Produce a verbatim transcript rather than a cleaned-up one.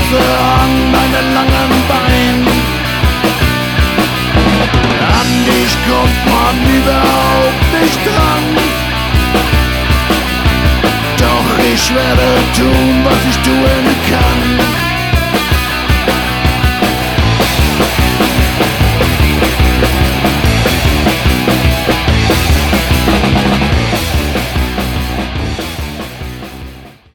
Größe an deinen langen Beinen. An dich kommt man überhaupt nicht dran. Doch ich werde tun, was ich tun kann.